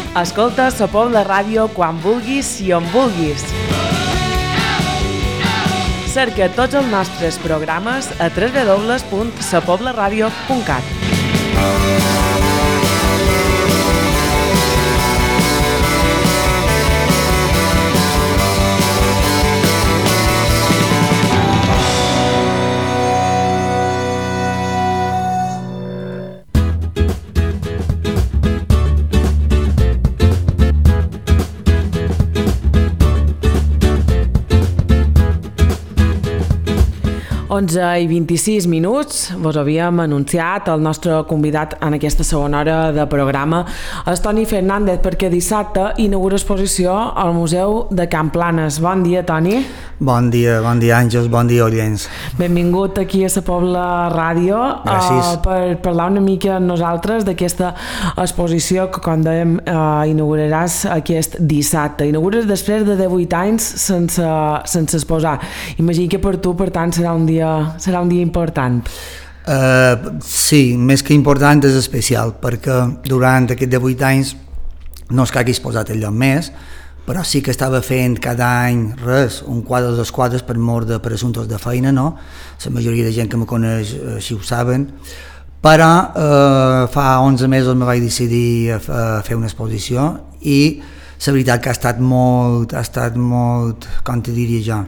Escolta La Pobla Ràdio quan vulguis i on vulguis. Cerca tots els nostres programes a www.sapoblaradio.cat. I 26 minuts, vos havíem anunciat el nostre convidat en aquesta segona hora de programa, és Toni Fernández, perquè dissabte inaugura exposició al Museu de Can Planes. Bon dia, Toni. Bon dia, Àngels, bon dia, oients. Benvingut aquí a La Pobla Ràdio. Gràcies. Per parlar una mica amb nosaltres d'aquesta exposició que, com dèiem, inauguraràs aquest dissabte. Inaugures després de 18 anys sense exposar. Imagino que per tu, per tant, serà un dia important. Sí, més que important és especial, perquè durant aquests 18 anys no és que hagi exposat enlloc més, però sí que estava fent cada any un quadre o dos quadres per assumptes de feina, no? La majoria de gent que me coneix així ho saben, però fa 11 mesos me vaig decidir a fer una exposició i la veritat que ha estat molt, com te diria jo,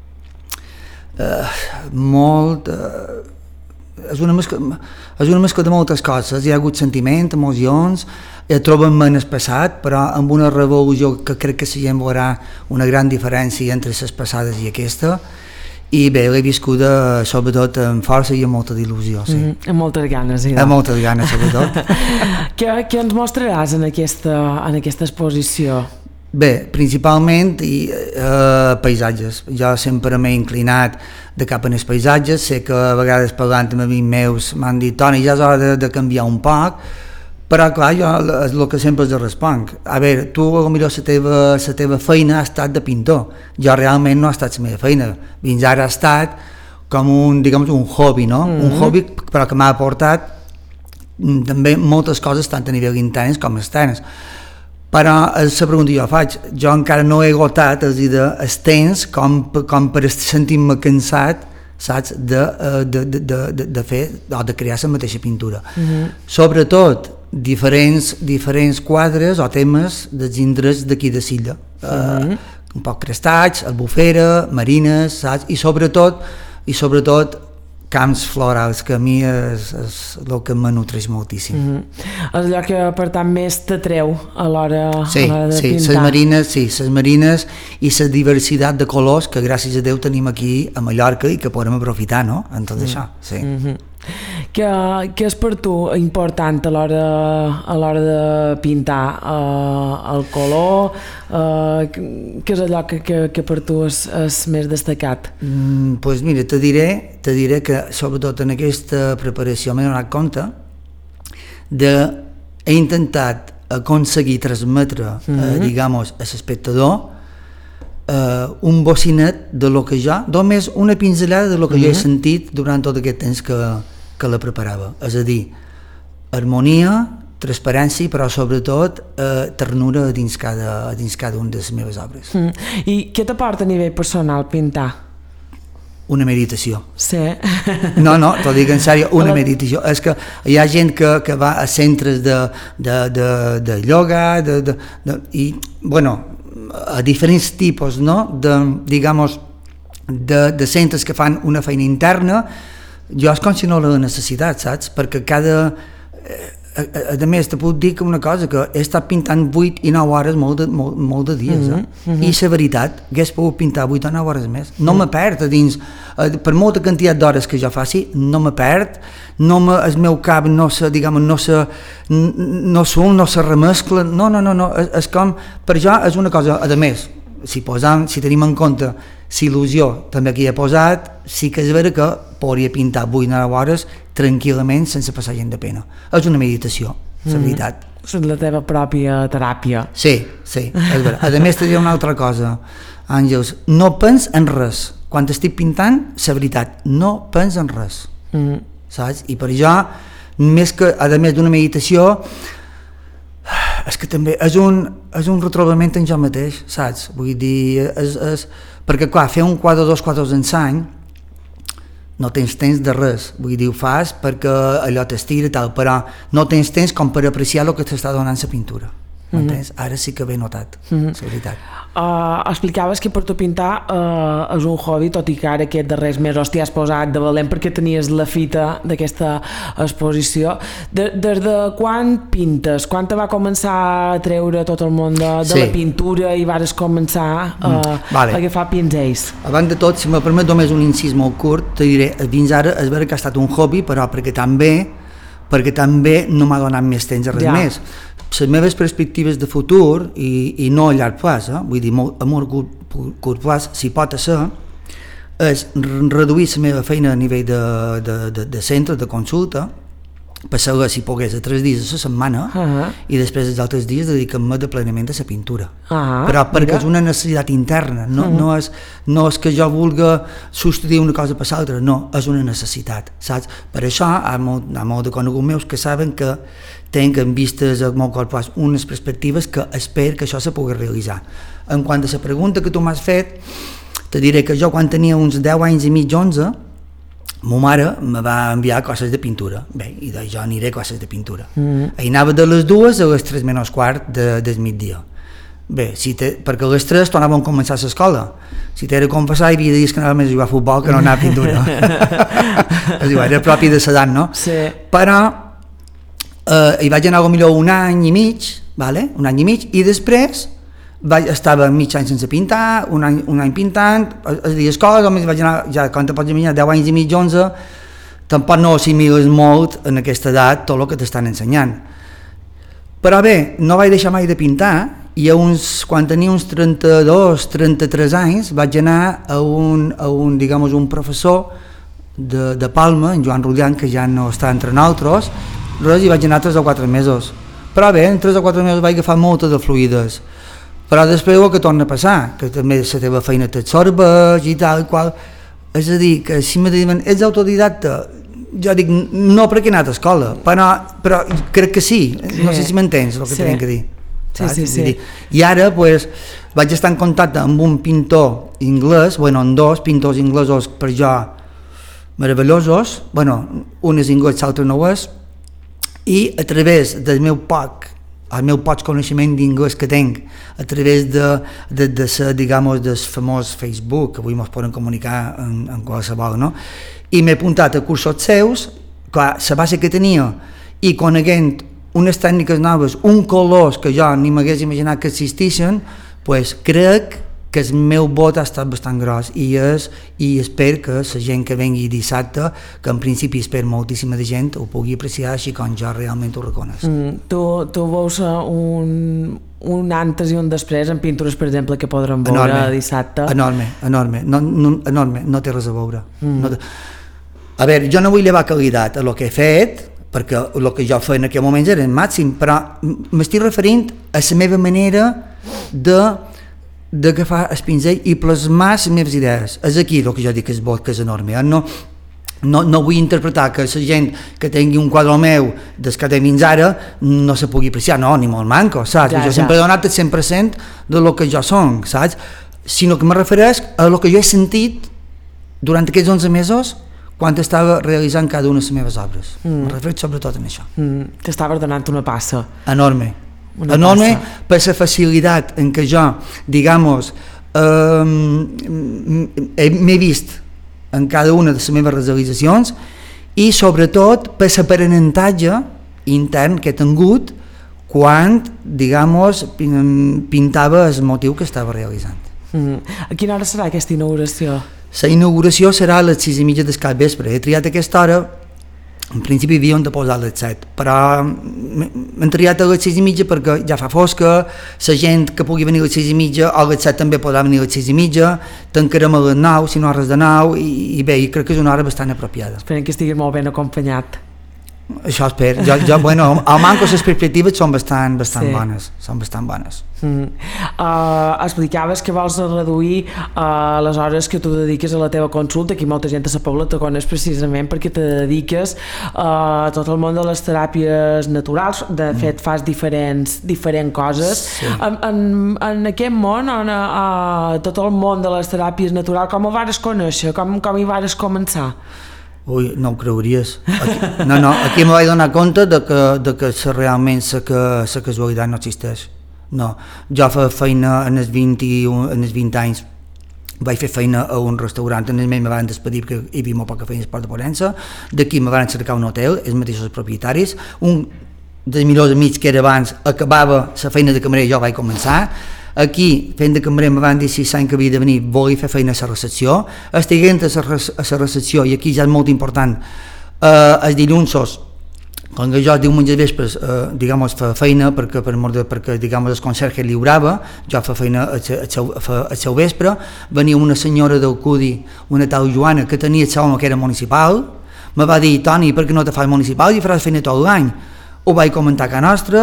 és una mescla de moltes coses. Hi ha hagut sentiment, emocions, trobem-me en el passat, però amb una revolució que crec que la gent veurà una gran diferència entre les passades i aquesta, i bé, l'he viscuda sobretot amb força i amb molta il·lusió, sí. Amb moltes ganes, sí. Amb moltes ganes, sobretot. Què ens mostraràs en aquesta exposició? Bé, principalment paisatges. Jo sempre m'he inclinat de cap en els paisatges. Sé que a vegades parlant amb amics meus m'han dit Toni, ja és hora de canviar un poc, però clar, jo és el que sempre els responc. A veure, tu potser la teva feina ha estat de pintor. Jo realment no ha estat la meva feina. Fins ara ha estat com un hobby, no? Un hobby però que m'ha aportat també moltes coses tant a nivell internes com externes. Però la pregunta que jo faig, jo encara no he agotat els temps com per sentir-me cansat, saps, de fer o de crear la mateixa pintura. Sobretot diferents quadres o temes dels indrets d'aquí de Silla, un poc crestats, albufera, marines, saps, i sobretot camps florals, que a mi és el que me nutreix moltíssim. És allò que per tant més t'atreu a l'hora de pintar. Sí, les marines i la diversitat de colors que gràcies a Déu tenim aquí a Mallorca i que podem aprofitar, no?, en tot això. Sí. Què és per tu important a l'hora de pintar? El color? Què és allò que per tu és més destacat? Doncs mira, te diré que sobretot en aquesta preparació m'he donat compte he intentat aconseguir transmetre diguem-ho a l'espectador un bocinet de lo que jo, només una pinzellada de lo que jo he sentit durant tot aquest temps que la preparava, és a dir, harmonia, transparència, però sobretot ternura dins cada una de les meves obres. I què t'aporta a nivell personal pintar? Una meditació. Sí. No, t'ho dic en sèrio, una meditació. És que hi ha gent que va a centres de ioga i, bueno, a diferents tipus, no?, de centres que fan una feina interna. Jo és com si no la necessitat, saps? Perquè a més te puc dir que una cosa, que he estat pintant 8 i 9 hores molt de dies, i la veritat, hagués pogut pintar 8 o 9 hores més. No me perd a dins, per molta quantitat d'hores que jo faci, no me perd, el meu cap no se remescla, no, és com, per jo és una cosa, a més, si tenim en compte l'il·lusió també que hi he posat, sí que és vera que podria pintar 8 o 9 hores tranquil·lament sense passar gent de pena. És una meditació, la veritat. És la teva pròpia teràpia. Sí, és vera. A més te diré una altra cosa, Àngels, no pens en res. Quan estic pintant, la veritat, no pens en res. Saps? I per jo, més que, a més d'una meditació, És que també és un retrobament en jo mateix, saps? Vull dir, perquè clar, fer un quadre o dos quadres d'ensany no tens temps de res, vull dir, ho fas perquè allò t'estira i tal, però no tens temps com per apreciar el que t'està donant la pintura. Ara sí que ben notat, la veritat. Explicaves que per tu pintar és un hobby, tot i que ara aquests darrers mesos t'hi has posat de valent perquè tenies la fita d'aquesta exposició. Des de quan pintes? Quan te va començar a treure tot el món de la pintura i vas començar a agafar pinzells? Abans de tot, si me permet només un incís molt curt, te diré, fins ara és vera que ha estat un hobby, però perquè també no m'ha donat més temps a res més. Les meves perspectives de futur, i no a llarg plaç, vull dir, a molt curt plaç, si pot ser, és reduir la meva feina a nivell de centre, de consulta, passar si pogués a 3 dies a la setmana i després els altres dies dedicar-me plenament a la pintura. Però perquè és una necessitat interna, no és que jo vulgui substituir una cosa per l'altra, no, és una necessitat, saps? Per això hi ha molt de coneguts meus que saben que tenc en vistes a molt curt plaç unes perspectives que espero que això se pugui realitzar. En quant a la pregunta que tu m'has fet, te diré que jo quan tenia uns 10 anys i mig, 11, ma mare me va enviar classes de pintura. Bé, i jo aniré a classes de pintura. Hi anava de les 2 a les 3 menys quart del migdia. Bé, perquè a les 3 tornàvem a començar a l'escola. Si t'he de confessar, hi havia dies que anava més a jugar a futbol que no anar a pintura. Era propi de l'edat, no? Sí. Però hi vaig anar potser un any i mig, i després estava mig any sense pintar, un any pintant, és a dir, escola, només vaig anar, ja quan te pots imaginar, 10 anys i mig, 11, tampoc no assimiles molt en aquesta edat tot el que t'estan ensenyant. Però bé, no vaig deixar mai de pintar, i quan tenia uns 32, 33 anys, vaig anar a un professor de Palma, en Joan Rutllant, que ja no està entre nosaltres, i vaig anar 3 o 4 mesos. Però bé, en 3 o 4 mesos vaig agafar moltes de fluïdes. Però després el que torna a passar, que també la teva feina t'absorbeix i tal i qual, és a dir, que si me diuen ets autodidacta, jo dic no perquè he anat a escola, però crec que sí, no sé si m'entens el que tinc que dir. Sí. I ara vaig estar en contacte amb un pintor anglès, amb 2 pintors inglesos per jo meravellosos, un és anglès, l'altre no és, i a través del meu poc coneixement d'inglès que tinc, a través del famós Facebook, que avui ens poden comunicar en qualsevol, no? I m'he apuntat a cursos seus, clar, la base que tenia, i coneguent unes tècniques noves, colors que jo ni m'hagués imaginat que existissin, crec que el meu vot ha estat bastant gros i espero que la gent que vengui dissabte, que en principi espero moltíssima de gent, ho pugui apreciar així com jo realment ho reconec. Tu veus un antes i un després en pintures, per exemple, que podrem veure dissabte? Enorme, no té res a veure. A veure, jo no vull llevar qualitat a el que he fet, perquè el que jo feia en aquell moment era el màxim, però m'estic referint a la meva manera d'agafar el pinzell i plasmar les meves idees. És aquí el que jo dic que és bo, que és enorme. No vull interpretar que la gent que tingui un quadre meu des que té fins ara no se pugui apreciar, no, ni molt manco, saps? Jo sempre he donat el 100% del que jo som, saps? Sinó que me refereix a el que jo he sentit durant aquests 11 mesos quan estava realitzant cada una de les meves obres. Me refereix sobretot en això. T'estaves donant una passa. Enorme per la facilitat en què jo, m'he vist en cada una de les meves realitzacions i sobretot per l'aprenentatge intern que he tingut quan, pintava el motiu que estava realitzant. A quina hora serà aquesta inauguració? La inauguració serà a les 6:30 del capvespre. He triat aquesta hora, en principi havíem de posar a les 7, però hem triat a les 6:30 perquè ja fa fosca, la gent que pugui venir a les 6:30 o a les 7 també podrà venir a les 6:30, tancarem a les 9 si no res de 9 i bé, crec que és una hora bastant apropiada. Esperem que estiguis molt ben acompanyat. Això espero. Bueno, al manco les perspectives són bastant bones. Són bastant bones. Explicaves que vols reduir les hores que tu dediques a la teva consulta. Aquí molta gent a la Pobla te coneix precisament perquè te dediques a tot el món de les teràpies naturals. De fet, fas diferents coses. Sí. En aquest món, tot el món de les teràpies naturals, com ho vares conèixer? Com hi vares començar? Ui, no ho creuries. Aquí me vaig donar compte de que realment la casualitat no existeix. No, jo fa feina en els 20 anys, vaig fer feina a un restaurant, en el mes me van despedir perquè hi havia molt poca feina a Esport de Porença, d'aquí me van cercar un hotel, els mateixos propietaris, un dels millors amics que era abans acabava la feina de cambrer i jo vaig començar. Aquí, fent de cambrer, me van dir si l'any que havia de venir volia fer feina a la recepció. Estiguent a la recepció, i aquí ja és molt important, els dilluns, quan jo els diumenges vespres, fa feina, perquè el conserge lliurava, jo fa feina al seu vespre, venia una senyora del CUDI, una tal Joana, que tenia el saló que era municipal, me va dir, Toni, per què no te fas municipal i faràs feina tot l'any? Ho vaig comentar a casa nostra,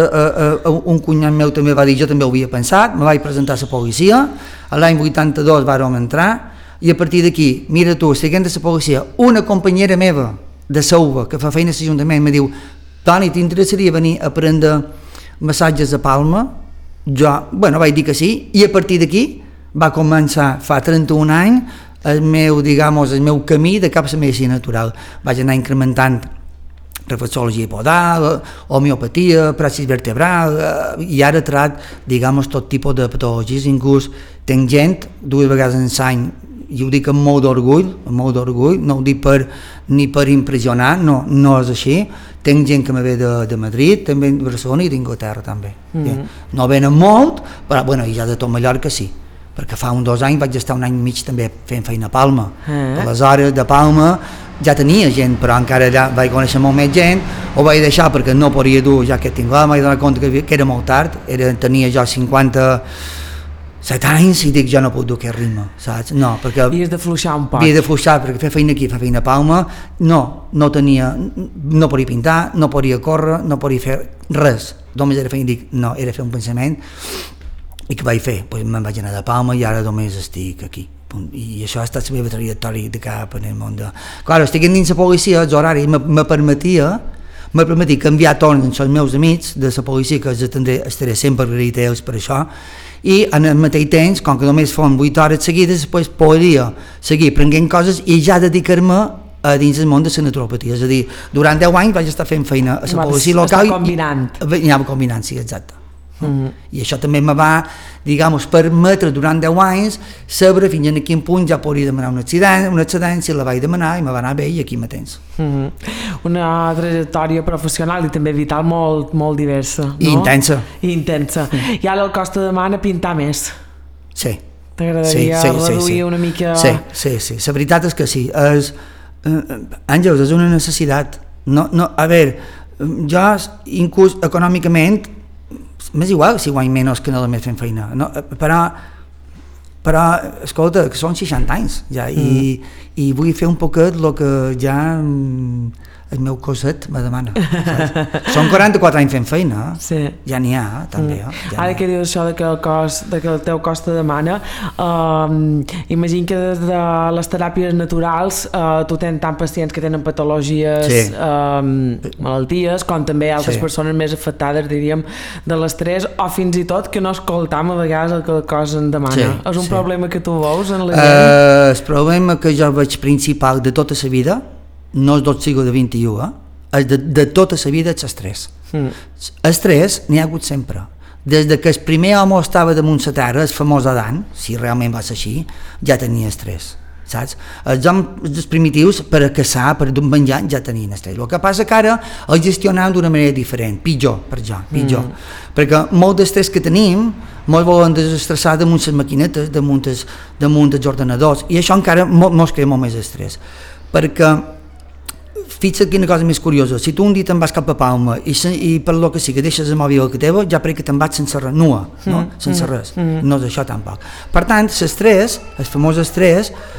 un cunyat meu també va dir, jo també ho havia pensat, me vaig presentar a la policia, l'any 82 vàrem entrar, i a partir d'aquí, mira tu, seguint a la policia, una companyera meva de Sauva, que fa feina a l'Ajuntament, me diu, Toni, t'interessaria venir a prendre massatges a Palma? Jo, vaig dir que sí, i a partir d'aquí va començar, fa 31 anys, el meu camí de cap a la medicina natural. Vaig anar incrementant reflexologia podal, homeopatia, praxis vertebral, i ara trac, tot tipus de patologies, inclús tenc gent, 2 vegades en l'any, i ho dic amb molt d'orgull, no ho dic ni per impressionar, no és així, tenc gent que me ve de Madrid, també de Barcelona i d'Inglaterra també. No venen molt, però i ja de tot Mallorca sí, perquè fa 2 anys vaig estar un any i mig també fent feina a Palma. Aleshores, de Palma ja tenia gent, però encara ja vaig conèixer molt més gent, ho vaig deixar perquè no podia dur, ja que tinc vaig donar compte que era molt tard, tenia jo 57 anys i dic jo no puc dur aquest ritme, saps? No, perquè havies de fluixar un poc. Havia de fluixar perquè fer feina aquí, fer feina a Palma, no podia pintar, no podia córrer, no podia fer res, només era feina, dic, no, era fer un pensament, i què vaig fer? Me'n vaig anar de Palma i ara només estic aquí. I això ha estat la meva trajectòria de cap en el món de... Clar, estic dins la policia, els horaris me permetia canviar torns amb els meus amics de la policia, que estaré sempre agraït a ells per això, i en el mateix temps, com que només fon 8 hores seguides, després podria seguir aprenent coses i ja dedicar-me dins el món de la naturopatia. És a dir, durant 10 anys vaig estar fent feina a la policia local. Anava combinant, sí, exacte. I això també me va, permetre durant 10 anys saber fins a quin punt ja podria demanar una excedència, la vaig demanar i me va anar bé i aquí me tens. Una trajectòria professional i també vital molt diversa, no? I intensa. I ara el Costa de Mana pintar més. Sí. T'agradaria reduir una mica... Sí, la veritat és que sí. Àngels, és una necessitat. A veure, jo inclús econòmicament m'és igual si guany menys que no només fent feina, no? Però escolta, que són 60 anys ja, i vull fer un poquet el que ja el meu coset me demana. Són 44 anys fent feina, ja n'hi ha també. Ara que dius això de que el teu cos te demana, imagino que des de les teràpies naturals tu tens tant pacients que tenen patologies, malalties, com també altres persones més afectades, diríem, de l'estrès, o fins i tot que no escoltam a vegades el que el cos en demana. És un problema que tu veus en la gent? El problema que jo veig principal de tota la vida no és del segle XXI, és de tota la vida és l'estrès. L'estrès n'hi ha hagut sempre. Des que el primer home estava damunt la terra, el famós Adán, si realment va ser així, ja tenia estrès. Saps? Els homes primitius per a caçar, per menjar, ja tenien estrès. El que passa que ara el gestionem d'una manera diferent, pitjor, perquè molt d'estrès que tenim molt volen desestressar damunt les maquinetes, damunt els ordenadors, i això encara mos crea molt més estrès, perquè fixa't quina cosa més curiosa, si tu un dia te'n vas cap a Palma i per lo que sigui deixes el mòbil que teva, ja crec que te'n vas sense res, nua, no? Sense res, no és això tampoc. Per tant, l'estrès, el famós estrès,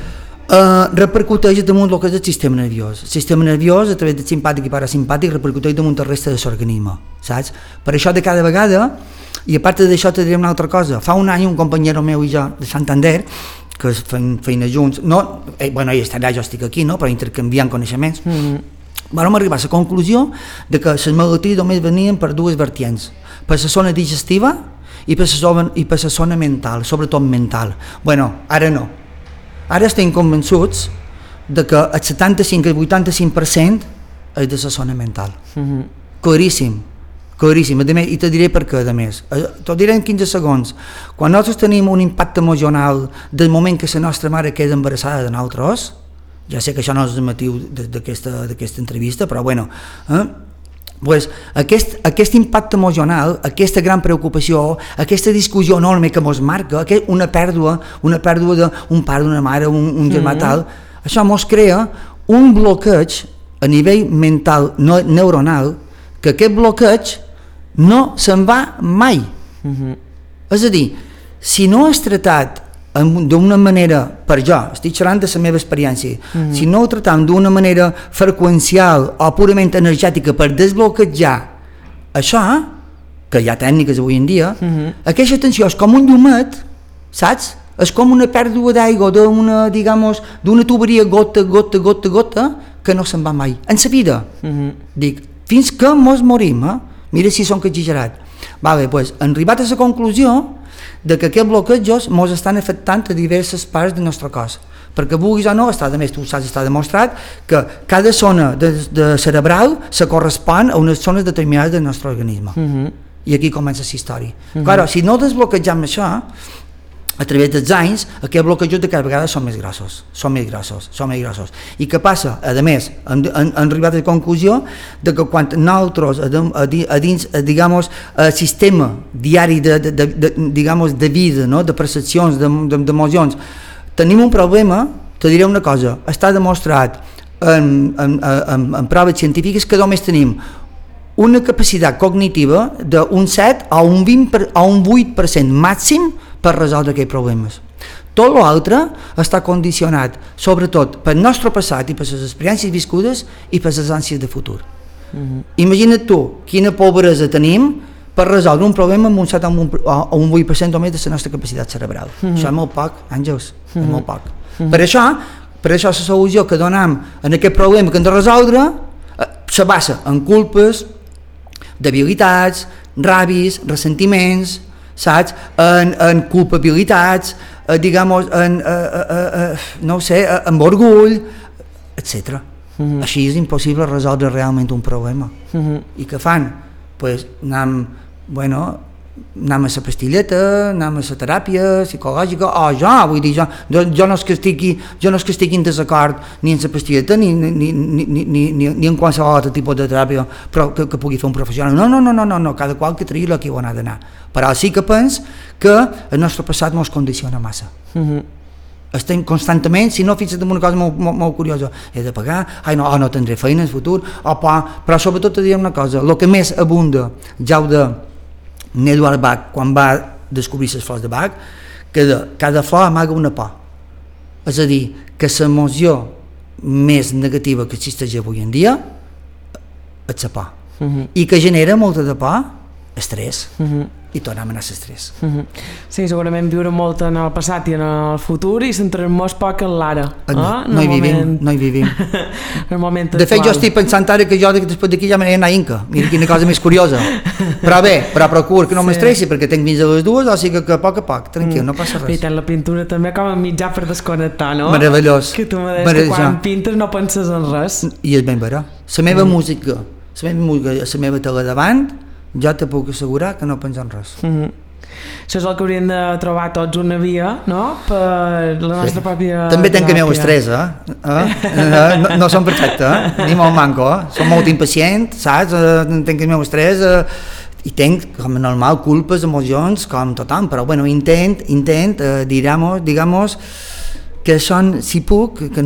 repercuteix damunt el que és el sistema nerviós. El sistema nerviós, a través del simpàtic i parasimpàtic, repercuteix damunt el reste de l'organisme, saps? Per això de cada vegada, i a part d'això te diré una altra cosa, fa un any un companyero meu i jo de Santander, que fem feina junts, no, bueno, ell estarà, jo estic aquí, no? Però intercanviant coneixements, vam arribar a la conclusió de que les malalties només venien per dues vertients, per la zona digestiva i per la zona mental, sobretot mental. Bueno, ara no. Ara estem convençuts de que el 75 al 85% és de la zona mental. Claríssim, claríssim. I te diré per què, a més. T'ho diré en 15 segons. Quan nosaltres tenim un impacte emocional del moment que la nostra mare queda embarassada de nosaltres, ja sé que això no és el motiu d'aquesta entrevista, però bueno, pues aquest impacte emocional, aquesta gran preocupació, aquesta discussió enorme que ens marca, una pèrdua d'un pare, d'una mare, un germà tal, això ens crea un bloqueig a nivell mental, neuronal, que aquest bloqueig no se'n va mai. És a dir, si no és tratat d'una manera, per jo, estic xerrant de la meva experiència, si no ho tratam d'una manera freqüencial o purament energètica per desbloquejar això, que hi ha tècniques avui en dia, aquesta tensió és com un llumet, saps? És com una pèrdua d'aigua d'una tuberia gota, que no se'n va mai. En la vida, dic, fins que mos morim, mira si som exagerat. Vale, pues, han arribat a la conclusió de que aquests bloquejos ens estan afectant a diverses parts del nostre cos, perquè vulguis o no, a més tu saps, està demostrat que cada zona de cerebral se correspon a unes zones determinades del nostre organisme, i aquí comença la història. Clar, si no desbloquejam això, a través dels anys, aquests bloquejos de cada vegada són més grossos. I què passa? A més, han arribat a la conclusió de que quan nosaltres, a dins, el sistema diari de vida, no? De percepcions, d'emocions, tenim un problema, te diré una cosa, està demostrat en proves científiques que només tenim una capacitat cognitiva d'un 7 a un 20 a un 8% màxim per resoldre aquests problemes. Tot l'altre està condicionat sobretot pel nostre passat i per les experiències viscudes i per les ànsies de futur. Imagina't tu quina pobresa tenim per resoldre un problema amb un 7 o un 8% o més de la nostra capacitat cerebral. Això és molt poc, Àngels, és molt poc. Per això la solució que donem en aquest problema que hem de resoldre se basa en culpes, debilitats, ràbies, ressentiments, saps? En culpabilitats, no ho sé, amb orgull, etc. Així és impossible resoldre realment un problema. I què fan? Pues anem a la pastilleta, anem a la teràpia psicològica, jo no és que estigui en desacord ni en la pastilleta ni en qualsevol altre tipus de teràpia però que pugui fer un professional. No, cada qual que tregui qui ho ha d'anar. Però sí que pens que el nostre passat ens condiciona massa. Estem constantment, si no fixa't en una cosa molt curiosa, he de pagar, no tindré feina en el futur, però sobretot te diré una cosa, el que més abunda ja ho de Edward Bach, quan va descobrir les flors de Bach, que cada flor amaga una por. És a dir, que l'emoció més negativa que existeix avui en dia és la por. I que genera molta de por, estrès. I tornem a anar a l'estrès. Sí, segurament viure molt en el passat i en el futur i centrar molt poc en l'ara. No hi vivim. De fet, jo estic pensant ara que jo després d'aquí ja m'aniré a anar a Inca. Mira quina cosa més curiosa. Però bé, procuro que no m'estressi perquè tenc fins a les dues, o sigui que a poc, tranquil, no passa res. I tant, la pintura també com a mitjà per desconnectar, no? Meravellós. Que tu me deies que quan pintes no penses en res. I és ben vera. La meva música, la meva tele davant, jo te puc assegurar que no penso en res. Això és el que hauríem de trobar tots una via, no? Per la nostra pròpia també tenc el meu estrès, no som perfectes, ni molt manco, som molt impacient, saps? Tenc el meu estrès i tenc, com normal, culpes, emocions, com tothom, però bueno, intent, digamos, que són, si puc, que no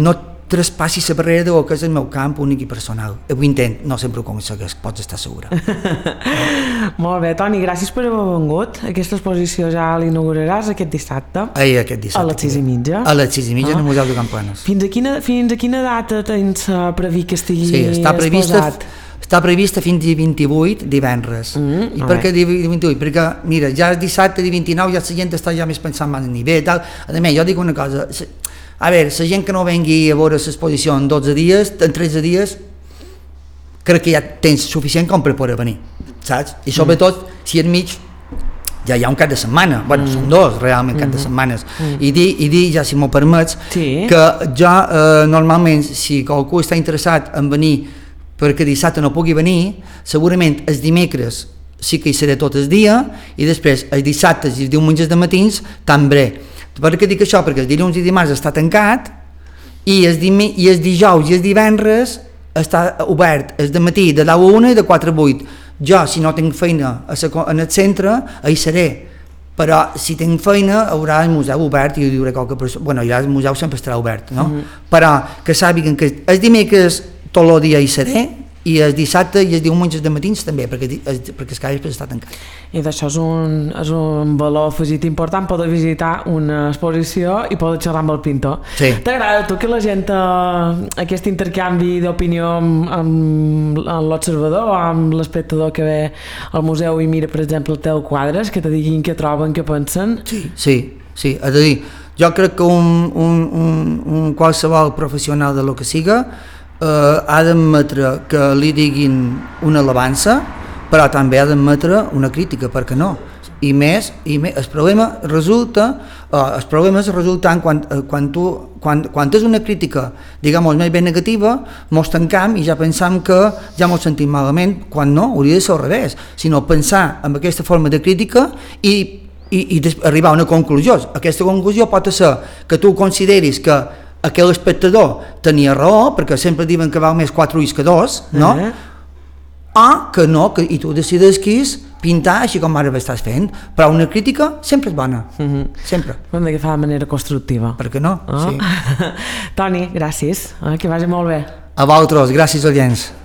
traspassi la barrera del que és el meu camp únic i personal. Ho intent, no sempre ho aconsegueix, pots estar segura. Molt bé, Toni, gràcies per haver vengut. Aquesta exposició ja l'inauguraràs aquest dissabte. Aquest dissabte. A les 6:30. A les 6:30 en el Museu de Campanes. Fins a quina data tens previst que estigui exposat? Està prevista fins al 28, divendres. I per què 28? Perquè, mira, ja és dissabte, el 29, ja la gent està ja més pensant en el nivell, tal. A més, jo dic una cosa, a veure, la gent que no vengui a veure l'exposició en 12 dies, en 13 dies, crec que ja tens suficient com per poder venir, saps? I sobretot, si enmig ja hi ha un cap de setmana, bueno, són dos realment cap de setmanes, i dir ja, si m'ho permets, que jo normalment, si qualcú està interessat en venir perquè dissabte no pugui venir, segurament els dimecres sí que hi seré tot el dia, i després els dissabtes i els diumenges de matins també. Per què dic això? Perquè els dilluns i dimarts està tancat, i els dijous i els divendres està obert el matí de 10 a 1 i de 4 a 8. Jo, si no tinc feina en el centre, hi seré, però si tinc feina haurà el museu obert i ho diuré qualque persona. Bueno, ja el museu sempre estarà obert, no? Però que sàpiguen que els dimecres tot el dia hi seré, i el dissabte i els diumenges de matins també, perquè el CAI està tancat. I d'això és un valor afegit important, poder visitar una exposició i poder xerrar amb el pintor. Sí. T'agrada tu que la gent aquest intercanvi d'opinió amb l'observador o amb l'espectador que ve al museu i mira, per exemple, els teus quadres, que te diguin què troben, què pensen? Sí, és a dir, jo crec que un qualsevol professional de lo que siga ha d'admetre que li diguin una alabança, però també ha d'admetre una crítica, perquè no? I més, el problema és resultant quan és una crítica, diguem-ho, més ben negativa, mos tancam i ja pensam que ja mos sentim malament, quan no, hauria de ser al revés, sinó pensar en aquesta forma de crítica i arribar a una conclusió. Aquesta conclusió pot ser que tu consideris que aquell espectador tenia raó, perquè sempre diuen que val més 4 ulls que 2, no? O que no, i tu decideixis pintar així com ara estàs fent, però una crítica sempre és bona, sempre. Ho hem d'agafar de manera constructiva. Per què no? Sí. Toni, gràcies, que vagi molt bé. A vosaltres, gràcies, oients.